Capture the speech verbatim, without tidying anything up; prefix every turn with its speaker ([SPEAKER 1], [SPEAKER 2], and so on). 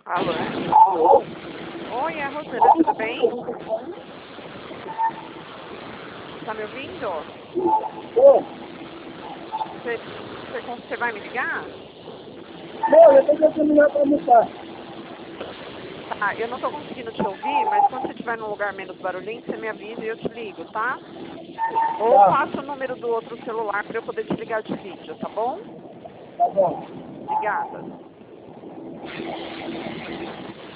[SPEAKER 1] Alô? Oi, é a Rosana, tudo bem? Tá me ouvindo?
[SPEAKER 2] Ô,
[SPEAKER 1] Você, você, você vai me ligar?
[SPEAKER 2] não, eu tenho que terminar para almoçar.
[SPEAKER 1] Tá, eu não tô conseguindo te ouvir, mas quando você estiver num lugar menos barulhento, você me avisa e eu te ligo, tá? Ou
[SPEAKER 2] Tá,
[SPEAKER 1] passa o número do outro celular para eu poder te ligar de vídeo, tá bom?
[SPEAKER 2] tá bom.
[SPEAKER 1] Obrigada.